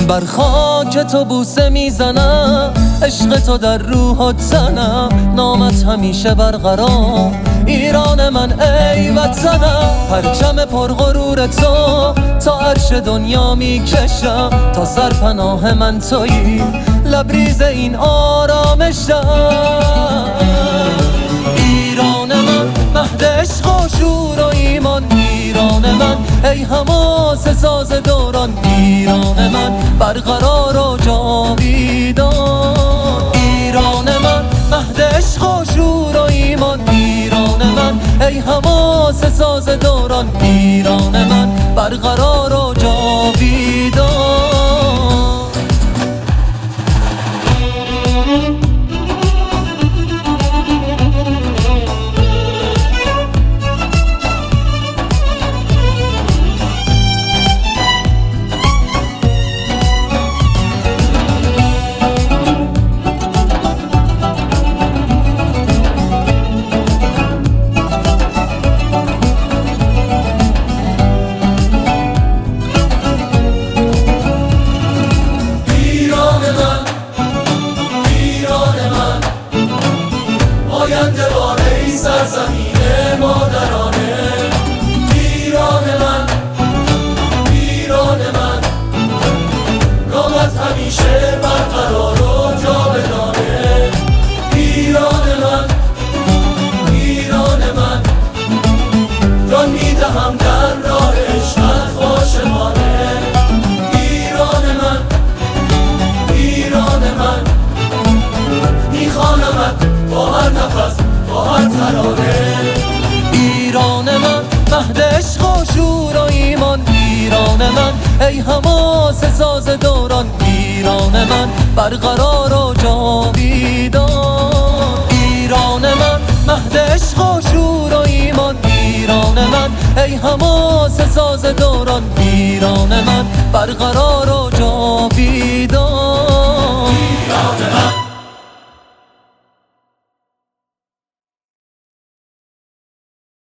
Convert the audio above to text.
بر خاک تو بوسه میزنم، عشق تو در روحت زنم، نامت همیشه برقرار ایران من ای وطنم. پرچم پرغرور تو تا عرش دنیا میکشم، تا سرپناه من تویی لبریز این آرامشم. ایران من مهد عشق و شور و ایمان، ایران من ای حماسه ساز دوران، ایران من برقرار و جاویدان. ایران من مهد عشق و شور و ایمان، ایران من ای حماسه ساز دوران، ایران من برقرار و جاویدان. سرزمین مادرانه، ایران من، ایران من، نامت همیشه برقرار و جاودانه. ایران من، ایران من، جان میدهم در راه عشقت عاشقانه. ایران من، ایران من، میخوانمت با هر نفس، با هر ترانه. ایران من مهد عشق و شور و ایمان، ایران من ای حماسه ساز دوران، ایران من برقرار و جاویدان. ایران من مهد عشق و شور و ایمان، ایران من ای حماسه ساز دوران، ایران من برقرار